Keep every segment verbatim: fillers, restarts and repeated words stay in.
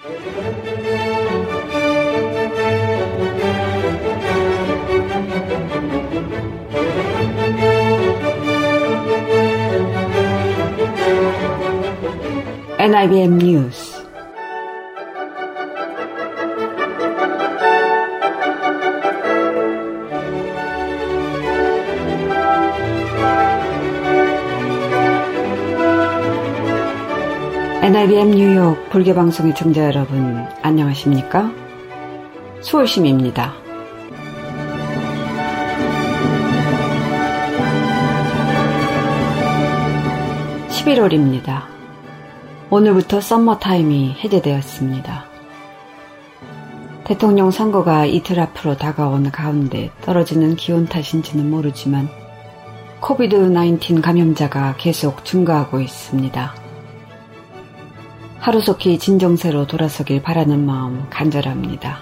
엔아이비엠 뉴스 엔아이비엠 뉴욕 불교방송의 청자 여러분, 안녕하십니까? 수월심입니다. 십일월입니다. 오늘부터 썸머타임이 해제되었습니다. 대통령 선거가 이틀 앞으로 다가온 가운데 떨어지는 기온 탓인지는 모르지만 코비드 나인틴 감염자가 계속 증가하고 있습니다. 하루속히 진정세로 돌아서길 바라는 마음 간절합니다.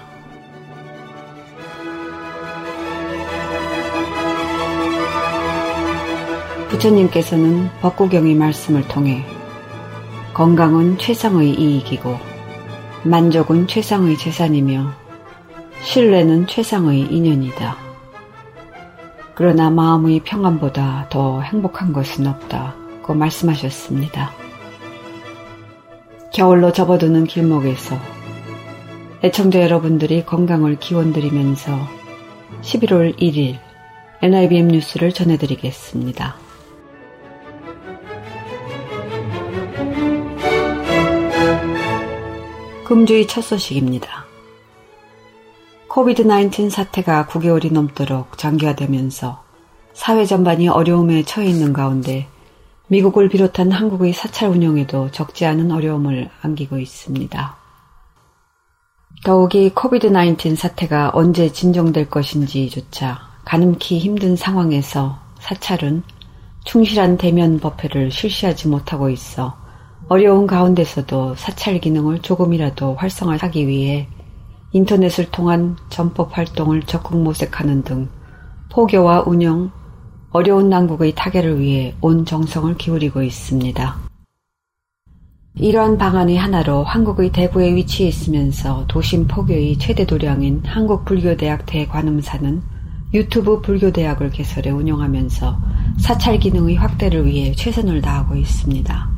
부처님께서는 법구경의 말씀을 통해 건강은 최상의 이익이고 만족은 최상의 재산이며 신뢰는 최상의 인연이다. 그러나 마음의 평안보다 더 행복한 것은 없다고 말씀하셨습니다. 겨울로 접어드는 길목에서 애청자 여러분들이 건강을 기원드리면서 십일월 일일 엔아이비엠 뉴스를 전해드리겠습니다. 금주의 첫 소식입니다. 코비드 나인틴 사태가 구 개월이 넘도록 장기화되면서 사회 전반이 어려움에 처해 있는 가운데 미국을 비롯한 한국의 사찰 운영에도 적지 않은 어려움을 안기고 있습니다. 더욱이 코비드 나인틴 사태가 언제 진정될 것인지조차 가늠키 힘든 상황에서 사찰은 충실한 대면 법회를 실시하지 못하고 있어 어려운 가운데서도 사찰 기능을 조금이라도 활성화하기 위해 인터넷을 통한 전법 활동을 적극 모색하는 등 포교와 운영, 어려운 난국의 타개를 위해 온 정성을 기울이고 있습니다. 이러한 방안의 하나로 한국의 대구에 위치해 있으면서 도심 포교의 최대 도량인 한국불교대학 대관음사는 유튜브 불교대학을 개설해 운영하면서 사찰 기능의 확대를 위해 최선을 다하고 있습니다.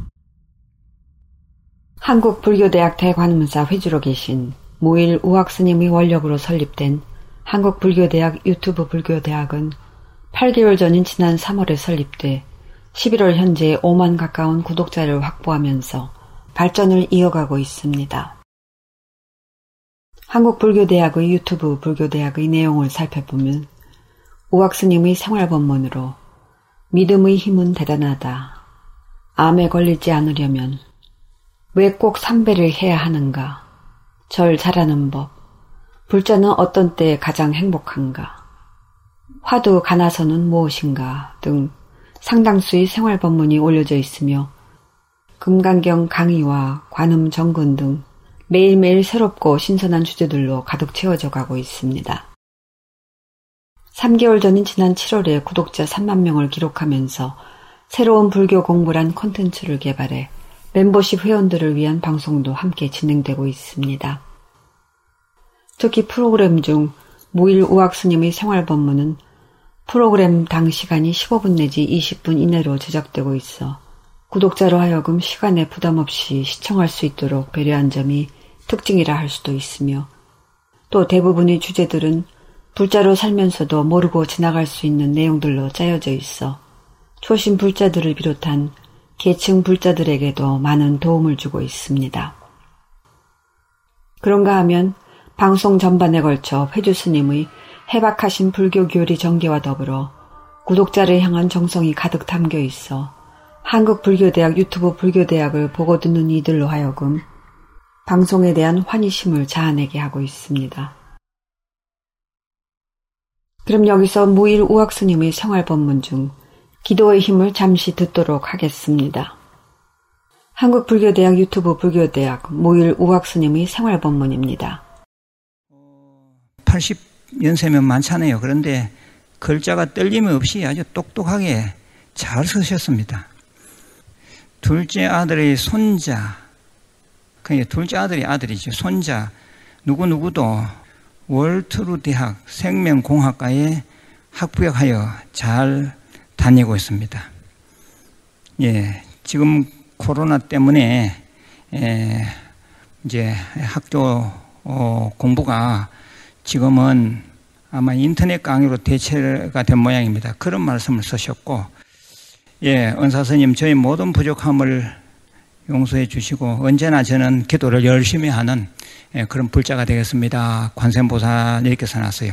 한국불교대학 대관음사 회주로 계신 무일 우학스님의 원력으로 설립된 한국불교대학 유튜브 불교대학은 팔 개월 전인 지난 삼월에 설립돼 십일월 현재 오만 가까운 구독자를 확보하면서 발전을 이어가고 있습니다. 한국불교대학의 유튜브 불교대학의 내용을 살펴보면 우학스님의 생활법문으로 믿음의 힘은 대단하다. 암에 걸리지 않으려면 왜 꼭 삼배를 해야 하는가? 절 잘하는 법. 불자는 어떤 때 가장 행복한가? 화두 가나서는 무엇인가? 등 상당수의 생활법문이 올려져 있으며 금강경 강의와 관음 정근 등 매일매일 새롭고 신선한 주제들로 가득 채워져 가고 있습니다. 삼 개월 전인 지난 칠월에 구독자 삼만 명을 기록하면서 새로운 불교 공부란 콘텐츠를 개발해 멤버십 회원들을 위한 방송도 함께 진행되고 있습니다. 특히 프로그램 중 무일 우학스님의 생활법문은 프로그램당 시간이 십오 분 내지 이십 분 이내로 제작되고 있어 구독자로 하여금 시간에 부담 없이 시청할 수 있도록 배려한 점이 특징이라 할 수도 있으며 또 대부분의 주제들은 불자로 살면서도 모르고 지나갈 수 있는 내용들로 짜여져 있어 초심 불자들을 비롯한 계층 불자들에게도 많은 도움을 주고 있습니다. 그런가 하면 방송 전반에 걸쳐 회주 스님의 해박하신 불교 교리 전개와 더불어 구독자를 향한 정성이 가득 담겨 있어 한국불교대학 유튜브 불교대학을 보고 듣는 이들로 하여금 방송에 대한 환희심을 자아내게 하고 있습니다. 그럼 여기서 무일 우학스님의 생활법문 중 기도의 힘을 잠시 듣도록 하겠습니다. 한국불교대학 유튜브 불교대학 무일 우학스님의 생활법문입니다. 팔십 연세면 많잖아요. 그런데 글자가 떨림 없이 아주 똑똑하게 잘 쓰셨습니다. 둘째 아들의 손자 그 둘째 아들이 아들이죠. 손자 누구누구도 월트루 대학 생명공학과에 학부역하여 잘 다니고 있습니다. 예, 지금 코로나 때문에 에, 이제 학교 어, 공부가 지금은 아마 인터넷 강의로 대체가 된 모양입니다. 그런 말씀을 쓰셨고, 예, 은사스님 저희 모든 부족함을 용서해 주시고 언제나 저는 기도를 열심히 하는 예, 그런 불자가 되겠습니다. 관세음보살 이렇게 써놨어요.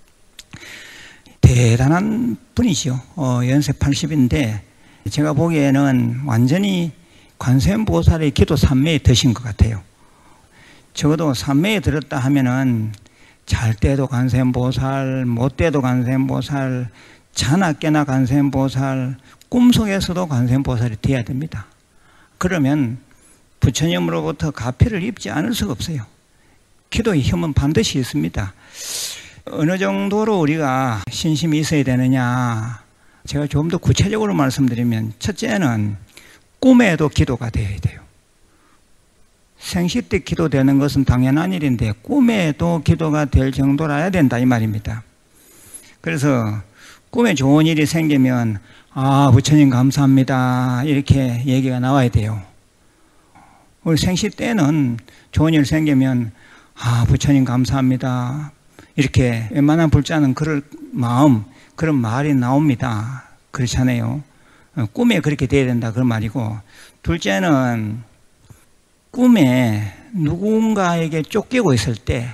대단한 분이시요. 어, 연세 팔십인데 제가 보기에는 완전히 관세음보살의 기도 삼매에 드신 것 같아요. 적어도 삼매에 들었다 하면은 잘 때도 관세음보살, 못 때도 관세음보살, 자나 깨나 관세음보살, 꿈속에서도 관세음보살이 돼야 됩니다. 그러면 부처님으로부터 가피를 입지 않을 수가 없어요. 기도의 힘은 반드시 있습니다. 어느 정도로 우리가 신심이 있어야 되느냐, 제가 좀 더 구체적으로 말씀드리면 첫째는 꿈에도 기도가 되어야 돼요. 생시 때 기도되는 것은 당연한 일인데 꿈에도 기도가 될 정도라야 된다 이 말입니다. 그래서 꿈에 좋은 일이 생기면 아 부처님 감사합니다 이렇게 얘기가 나와야 돼요. 우리 생시 때는 좋은 일 생기면 아 부처님 감사합니다 이렇게 웬만한 불자는 그럴 마음 그런 말이 나옵니다. 그렇잖아요. 꿈에 그렇게 돼야 된다 그런 말이고, 둘째는 꿈에 누군가에게 쫓기고 있을 때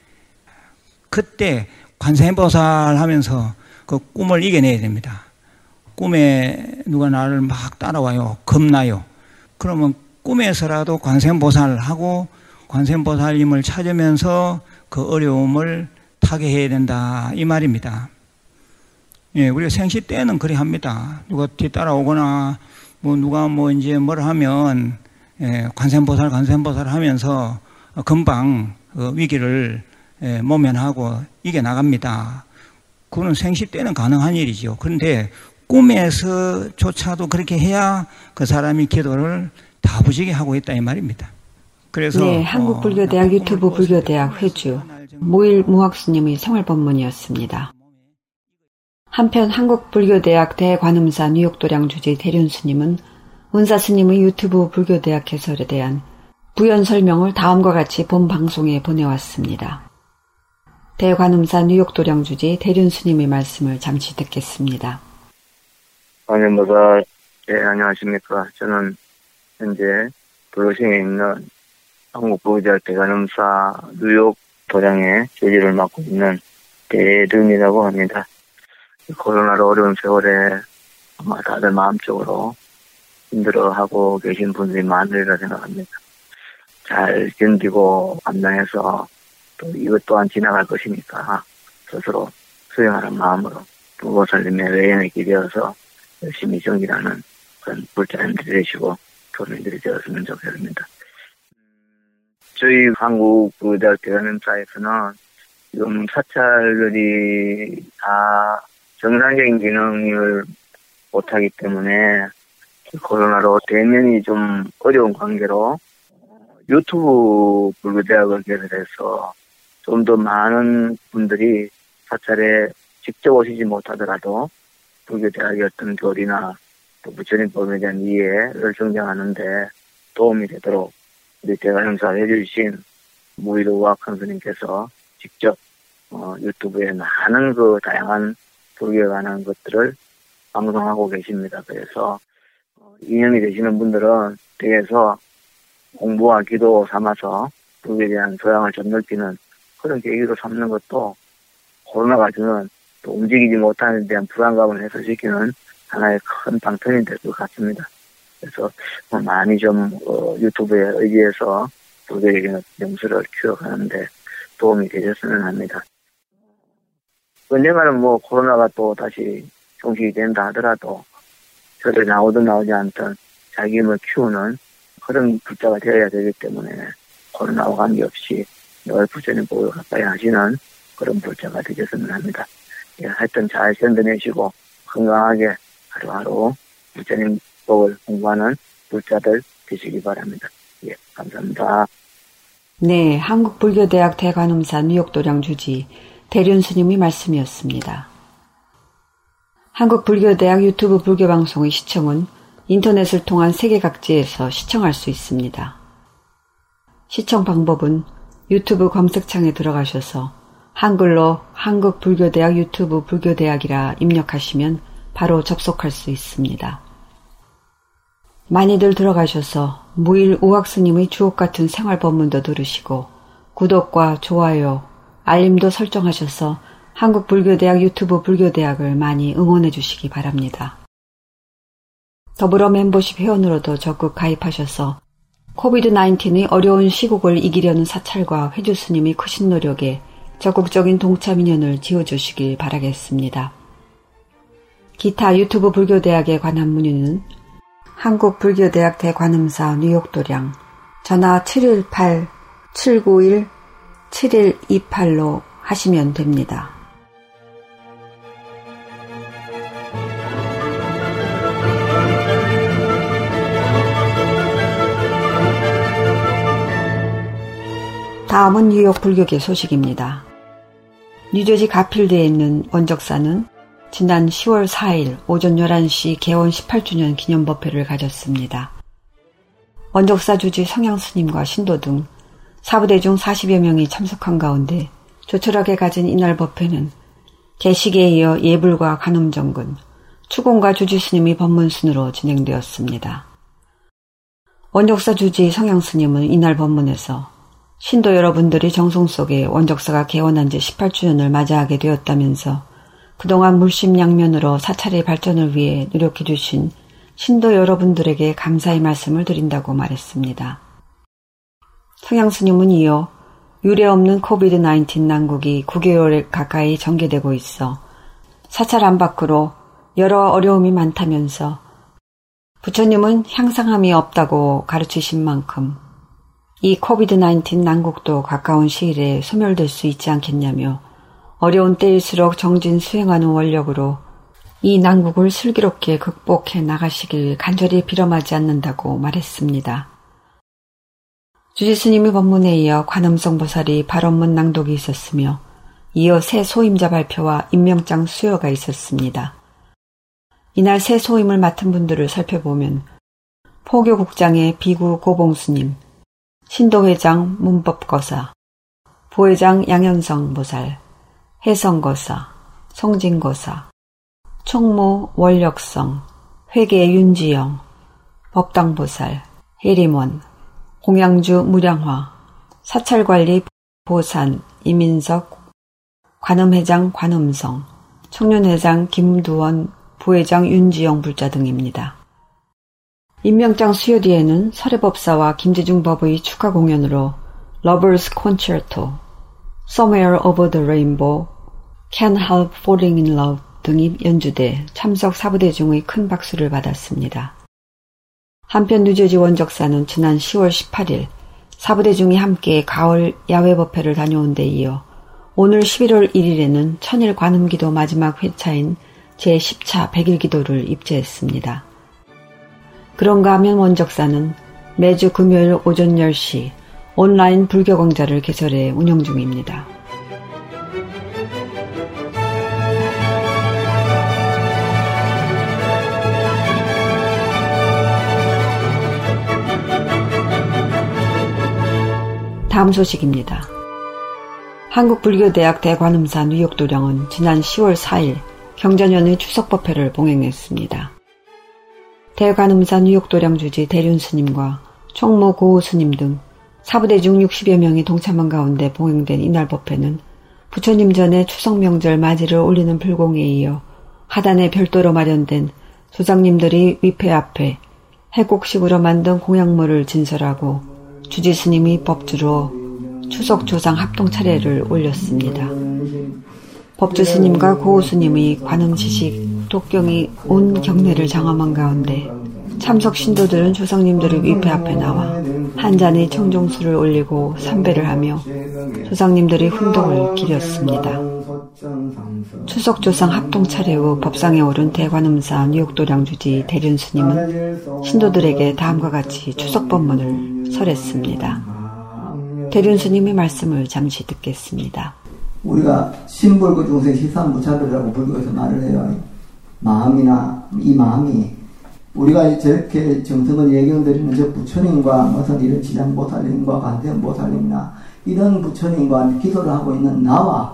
그때 관세음보살 하면서 그 꿈을 이겨내야 됩니다. 꿈에 누가 나를 막 따라와요. 겁나요. 그러면 꿈에서라도 관세음보살 하고 관세음보살님을 찾으면서 그 어려움을 타개해야 된다 이 말입니다. 예, 우리가 생시 때는 그래 합니다. 누가 뒤따라오거나 뭐 누가 뭐 이제 뭘 하면 예, 관세음보살 관세음보살 하면서 금방 그 위기를 예, 모면하고 이겨나갑니다. 그거는 생시 때는 가능한 일이죠. 그런데 꿈에서조차도 그렇게 해야 그 사람이 기도를 다부지게 하고 있다 이 말입니다. 그래서 네, 한국불교대학 어, 유튜브 불교대학 회주 모일 무학스님의 생활법문이었습니다. 한편 한국불교대학 대관음사 뉴욕도량 주지 대륜스님은 은사스님의 유튜브 불교대학 해설에 대한 부연 설명을 다음과 같이 본 방송에 보내왔습니다. 대관음사 뉴욕도량 주지 대륜스님의 말씀을 잠시 듣겠습니다. 관세음보살, 예, 안녕하십니까. 저는 현재 도로시에 있는 한국불교대학 대관음사 뉴욕 도량의 교직을 맡고 있는 대륜이라고 합니다. 코로나로 어려운 세월에 아마 다들 마음적으로 힘들어하고 계신 분들이 많으리라 생각합니다. 잘 견디고 감당해서 또 이것 또한 지나갈 것이니까 스스로 수용하는 마음으로 부보살님의 외연에 기대어서 열심히 정진하는 그런 불자님들이 되시고 교민들이 되었으면 좋겠습니다. 저희 한국불교대학 대관음사에서는 지금 사찰들이 다 정상적인 기능을 못하기 때문에 코로나로 대면이 좀 어려운 관계로 유튜브 불교대학을 개설해서 좀 더 많은 분들이 사찰에 직접 오시지 못하더라도 불교대학의 어떤 교리나 또 부처님법에 대한 이해를 증정하는데 도움이 되도록 우리 대관음사를 해주신 무의도 우학한 스님께서 직접 어, 유튜브에 많은 그 다양한 불교에 관한 것들을 방송하고 계십니다. 그래서 어, 인연이 되시는 분들은 댁에서 공부와 기도 삼아서 불교에 대한 소양을 좀 넓히는 그런 계기로 삼는 것도 코로나가 주는 또 움직이지 못하는 데 대한 불안감을 해소시키는 하나의 큰 방편이 될 것 같습니다. 그래서 많이 좀 어, 유튜브에 의지해서 불교에 대한 명수를 키워가는데 도움이 되셨으면 합니다. 언젠가는 뭐 코로나가 또 다시 종식이 된다 하더라도 저를 나오든 나오지 않든 자기 힘을 키우는 그런 불자가 되어야 되기 때문에 코로나와 관계없이 늘 부처님 보고 가까이 하시는 그런 불자가 되셨으면 합니다. 예, 하여튼 잘 견뎌내시고 건강하게 하루하루 부처님 법을 공부하는 불자들 되시기 바랍니다. 예, 감사합니다. 네, 한국불교대학 대관음사 뉴욕도량 주지 대륜 스님의 말씀이었습니다. 한국불교대학 유튜브 불교방송의 시청은 인터넷을 통한 세계 각지에서 시청할 수 있습니다. 시청 방법은 유튜브 검색창에 들어가셔서 한글로 한국불교대학 유튜브 불교대학이라 입력하시면 바로 접속할 수 있습니다. 많이들 들어가셔서 무일 우학스님의 주옥같은 생활법문도 들으시고 구독과 좋아요, 알림도 설정하셔서 한국불교대학 유튜브 불교대학을 많이 응원해 주시기 바랍니다. 더불어 멤버십 회원으로도 적극 가입하셔서 코비드 나인틴의 어려운 시국을 이기려는 사찰과 회주 스님의 크신 노력에 적극적인 동참 인연을 지어주시길 바라겠습니다. 기타 유튜브 불교대학에 관한 문의는 한국불교대학 대관음사 뉴욕도량 전화 칠일팔 칠구일 칠일이팔로 하시면 됩니다. 다음은 뉴욕 불교계 소식입니다. 뉴저지 가필드에 있는 원적사는 지난 시월 사일 오전 열한 시 개원 십팔 주년 기념법회를 가졌습니다. 원적사 주지 성향스님과 신도 등 사부대 중 사십여 명이 참석한 가운데 조촐하게 가진 이날 법회는 개식에 이어 예불과 간음정근, 추공과 주지스님의 법문순으로 진행되었습니다. 원적사 주지 성향스님은 이날 법문에서 신도 여러분들이 정성 속에 원적사가 개원한 지 십팔 주년을 맞이하게 되었다면서 그동안 물심양면으로 사찰의 발전을 위해 노력해 주신 신도 여러분들에게 감사의 말씀을 드린다고 말했습니다. 성향스님은 이어 유례없는 코비드 나인틴 난국이 구 개월 가까이 전개되고 있어 사찰 안팎으로 여러 어려움이 많다면서 부처님은 향상함이 없다고 가르치신 만큼 이 코비드 나인틴 난국도 가까운 시일에 소멸될 수 있지 않겠냐며 어려운 때일수록 정진 수행하는 원력으로 이 난국을 슬기롭게 극복해 나가시길 간절히 빌어마지 않는다고 말했습니다. 주지스님의 법문에 이어 관음성보살이 발언문 낭독이 있었으며 이어 새 소임자 발표와 임명장 수여가 있었습니다. 이날 새 소임을 맡은 분들을 살펴보면 포교국장의 비구 고봉스님, 신도회장 문법거사, 부회장 양현성 보살, 해성거사, 송진거사, 총무 원력성, 회계 윤지영, 법당보살, 해림원, 공양주 무량화, 사찰관리 보산 이민석, 관음회장 관음성, 청년회장 김두원, 부회장 윤지영 불자 등입니다. 임명장 수여 뒤에는 설해법사와 김재중 법의 축하 공연으로 Lovers Concerto, Somewhere Over the Rainbow, Can't Help Falling in Love 등이 연주돼 참석 사부대 중의 큰 박수를 받았습니다. 한편 뉴저지 원적사는 지난 시월 십팔일 사부대 중이 함께 가을 야외 법회를 다녀온 데 이어 오늘 십일월 일일에는 천일 관음기도 마지막 회차인 제십 차 백일 기도를 입제했습니다. 그런가 하면 원적사는 매주 금요일 오전 열 시 온라인 불교강좌를 개설해 운영 중입니다. 다음 소식입니다. 한국불교대학 대관음사 뉴욕도량은 지난 시월 사일 경자년의 추석법회를 봉행했습니다. 대관음사 뉴욕도량 주지 대륜 스님과 총무 고우 스님 등 사부대 중 육십여 명이 동참한 가운데 봉행된 이날 법회는 부처님 전에 추석 명절 맞이를 올리는 불공에 이어 하단에 별도로 마련된 조상님들이 위패 앞에 해곡식으로 만든 공약물을 진설하고 주지 스님이 법주로 추석 조상 합동 차례를 올렸습니다. 법주 스님과 고우 스님의 관음 지식, 독경이 온 경례를 장엄한 가운데 참석 신도들은 조상님들의 위패 앞에 나와 한 잔의 청종수를 올리고 삼배를 하며 조상님들의 훈동을 기렸습니다. 추석 조상 합동 차례 후 법상에 오른 대관음사 뉴욕도량 주지 대륜 스님은 신도들에게 다음과 같이 추석 법문을 설했습니다. 대륜스님의 말씀을 잠시 듣겠습니다. 우리가 신불구 중생 시삼부차별이라고 불교에서 말을 해요. 마음이나 이 마음이 우리가 저렇게 정성을 예경드리는 저 부처님과 무슨 이런 지장보살님과 관세음보살님이나 이런 부처님과 기도를 하고 있는 나와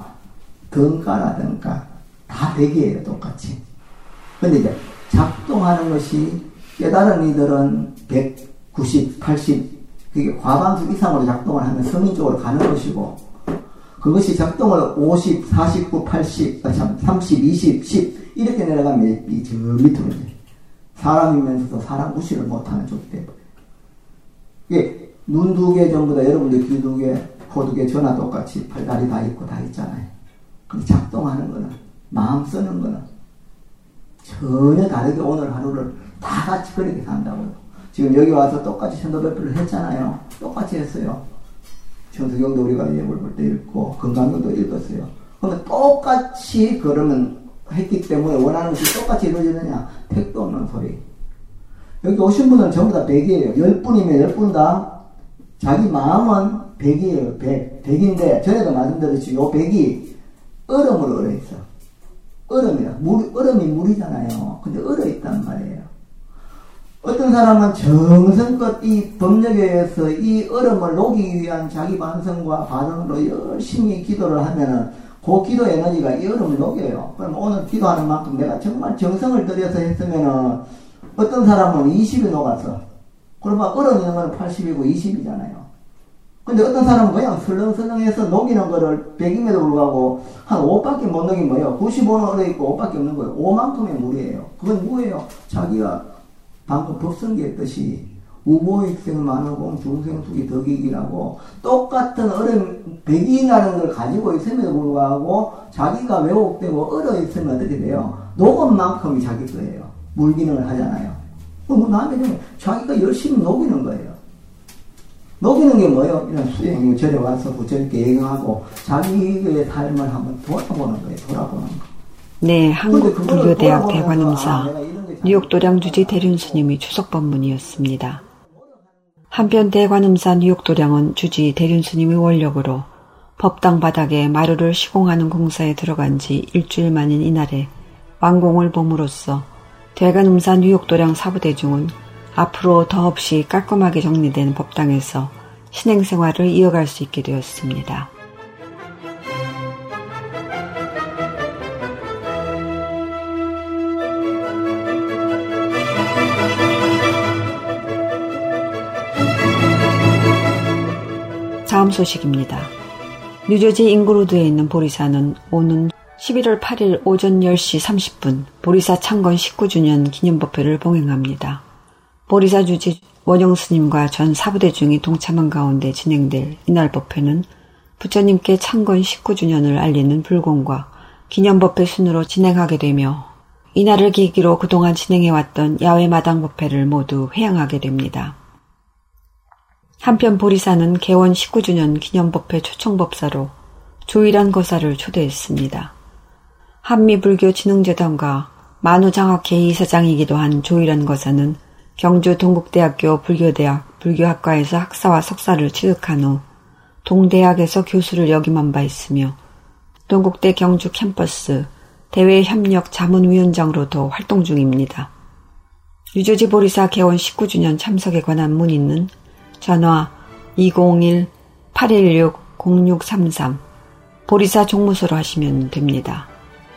등가라든가 다 백이에요, 똑같이. 근데 이제 작동하는 것이 깨달은 이들은 백구십, 팔십, 그게 과반수 이상으로 작동을 하면 성인 쪽으로 가는 것이고, 그것이 작동을 오십, 사십구, 팔십, 삼십, 이십, 십 이렇게 내려가면 이 저 밑으로 이제 사람이면서도 사람 무시를 못하는 쪽이 돼요. 이게 눈 두 개 전부 다 여러분들 귀 두 개, 코 두 개 전화 똑같이 팔다리 다 있고 다 있잖아요. 근데 작동하는 거는, 마음 쓰는 거는 전혀 다르게 오늘 하루를 다 같이 그렇게 산다고요. 지금 여기 와서 똑같이 천도백불을 했잖아요. 똑같이 했어요. 천수경도 우리가 예물 볼 때 읽고 건강경도 읽었어요. 그러면 똑같이 그러면 했기 때문에 원하는 것이 똑같이 이루어지느냐? 택도 없는 소리. 여기 오신 분은 전부 다 백이에요. 열 분이면 열 분 다 자기 마음은 백이에요. 백. 백인데 전에도 말씀드렸지. 요 백이 얼음으로 얼어있어. 얼음이라. 물, 얼음이 물이잖아요. 근데 얼어있단 말이에요. 어떤 사람은 정성껏 이 법력에 의해서 이 얼음을 녹이기 위한 자기 반성과 발언으로 열심히 기도를 하면은 그 기도 에너지가 이 얼음을 녹여요. 그럼 오늘 기도하는 만큼 내가 정말 정성을 들여서 했으면은 어떤 사람은 이십이 녹았어. 그러면 얼음 있는 거는 팔십이고 이십이잖아요. 근데 어떤 사람은 그냥 설렁설렁해서 녹이는 거를 백임에도 불구하고 한 오밖에 못 녹이면 뭐예요? 구십오는 얼어있고 오밖에 없는 거예요. 오만큼의 물이에요. 그건 뭐예요? 자기가 방금 법성기 했듯이 우보익생 만호공 중생수기 덕익이라고 똑같은 얼음 백이라는 걸 가지고 있음에도 불구하고 자기가 왜곡되고 얼어있으면 어떻게 돼요? 녹은 만큼이 자기 거예요. 물기능을 하잖아요. 그럼 남의 중에 자기가 열심히 녹이는 거예요. 녹이는 게 뭐예요? 이런 수행, 절에 와서 부처님께 예경하고 자기의 삶을 한번 돌아보는 거예요. 돌아보는 거. 네, 한국불교대학 대관음사 뉴욕도량 주지 대륜스님의 추석법문이었습니다. 한편 대관음사 뉴욕도량은 주지 대륜스님의 원력으로 법당 바닥에 마루를 시공하는 공사에 들어간 지 일주일 만인 이날에 완공을 봄으로써 대관음사 뉴욕도량 사부대중은 앞으로 더없이 깔끔하게 정리된 법당에서 신행생활을 이어갈 수 있게 되었습니다. 다음 소식입니다. 뉴저지 잉그루드에 있는 보리사는 오는 십일월 팔일 오전 열 시 삼십 분 보리사 창건 십구 주년 기념법회를 봉행합니다. 보리사 주지 원영스님과 전 사부대중이 동참한 가운데 진행될 이날 법회는 부처님께 창건 십구 주년을 알리는 불공과 기념법회 순으로 진행하게 되며 이날을 계기로 그동안 진행해왔던 야외 마당 법회를 모두 회양하게 됩니다. 한편 보리사는 개원 십구 주년 기념법회 초청법사로 조일한 거사를 초대했습니다. 한미불교진흥재단과 만우장학회의 이사장이기도 한 조일한 거사는 경주 동국대학교 불교대학 불교학과에서 학사와 석사를 취득한 후 동대학에서 교수를 역임한 바 있으며 동국대 경주 캠퍼스 대외협력 자문위원장으로도 활동 중입니다. 뉴저지 보리사 개원 십구 주년 참석에 관한 문의는 전화 이공일 팔일육 공육삼삼 보리사 종무소로 하시면 됩니다.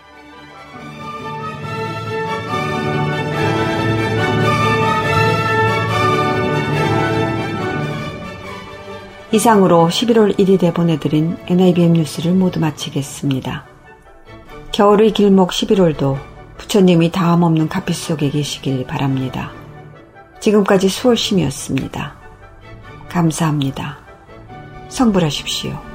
이상으로 십일월 일일에 보내드린 엔아이비엠 뉴스를 모두 마치겠습니다. 겨울의 길목 십일월도 부처님이 다음 없는 가피 속에 계시길 바랍니다. 지금까지 수월심이었습니다. 감사합니다. 성불하십시오.